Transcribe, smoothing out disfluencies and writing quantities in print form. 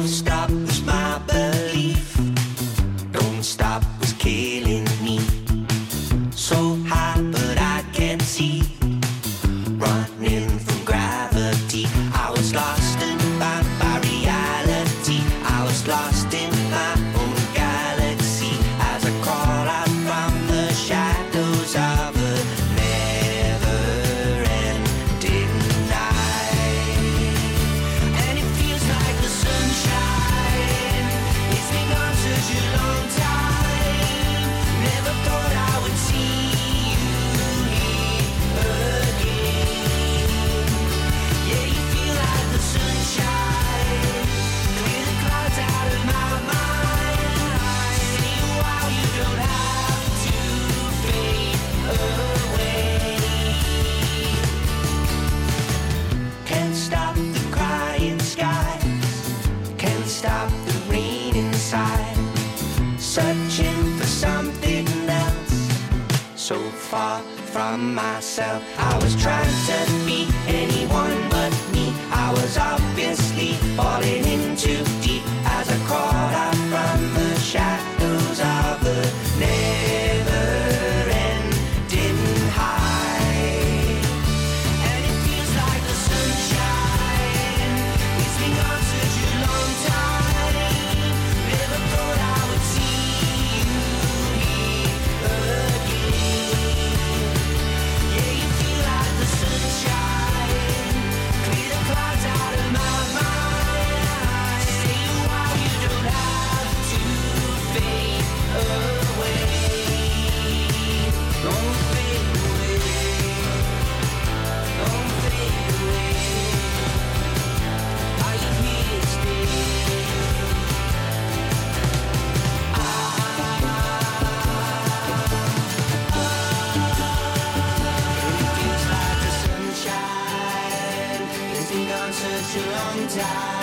Don't stop was my belief. Don't stop was killing me. So high, but I can't see. Running from gravity. I was lost and bound by reality. I was lost in my own galaxy as I crawl out from the shadows of a never-ending night. And it feels like the sunshine. It's been gone such a long time. Never thought I would see you here again. Yeah, you feel like the sunshine. Clear the clouds out of my mind. Stay a while, you don't have to fade away. Can't stop the crying skies. Can't stop the rain inside. Searching for something else. So far from myself. I was trying to be anyone but me. I was obviously falling in too deep as I crawled out from the shadows of a never-ending high. And it feels like the sunshine. It's been gone such a long time. Never thought I would see you here again. Yeah, you feel like the sunshine. Clear the clouds out of my mind. Stay a while, you don't have to fade away. Don't fade away. Don't fade away. Are you here to stay? It feels like the sunshine. It's been gone such a long time.